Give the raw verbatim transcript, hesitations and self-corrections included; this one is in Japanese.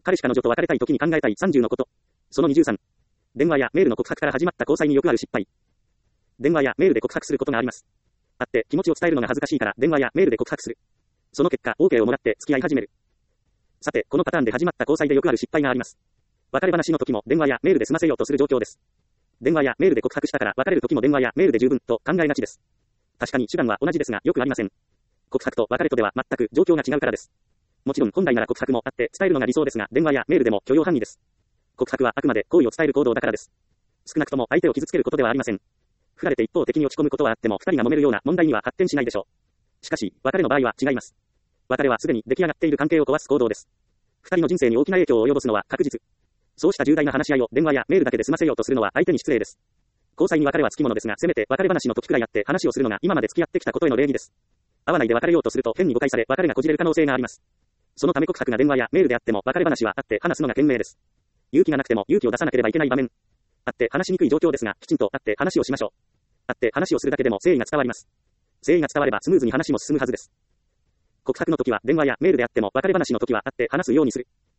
彼氏彼女と別れたい時に考えたいさんじゅうのこと。そのにじゅうさん。電話やメールの告白から始まった交際によくある失敗。電話やメールで告白することがあります。会って気持ちを伝えるのが恥ずかしいから電話やメールで告白する。その結果、OK をもらって付き合い始める。さて、このパターンで始まった交際でよくある失敗があります。別れ話の時も電話やメールで済ませようとする状況です。電話やメールで告白したから別れる時も電話やメールで十分と考えがちです。確かに手段は同じですがよくありません。告白と別れとでは全く状況が違うからです。もちろん本来なら告白もあって伝えるのが理想ですが、電話やメールでも許容範囲です。告白はあくまで好意を伝える行動だからです。少なくとも相手を傷つけることではありません。振られて一方的に落ち込むことはあっても二人が揉めるような問題には発展しないでしょう。しかし、別れの場合は違います。別れはすでに出来上がっている関係を壊す行動です。二人の人生に大きな影響を及ぼすのは確実。そうした重大な話し合いを電話やメールだけで済ませようとするのは相手に失礼です。交際に別れはつきものですが、せめて別れ話の時くらいやって話をするのが今まで付き合ってきたことへの礼儀です。会わないで別れようとすると変に誤解され別れがこじれる可能性があります。そのため告白が電話やメールであっても別れ話は会って話すのが賢明です。勇気がなくても勇気を出さなければいけない場面。会って話しにくい状況ですが、きちんと会って話をしましょう。会って話をするだけでも誠意が伝わります。誠意が伝わればスムーズに話も進むはずです。告白の時は電話やメールであっても別れ話の時は会って話すようにする。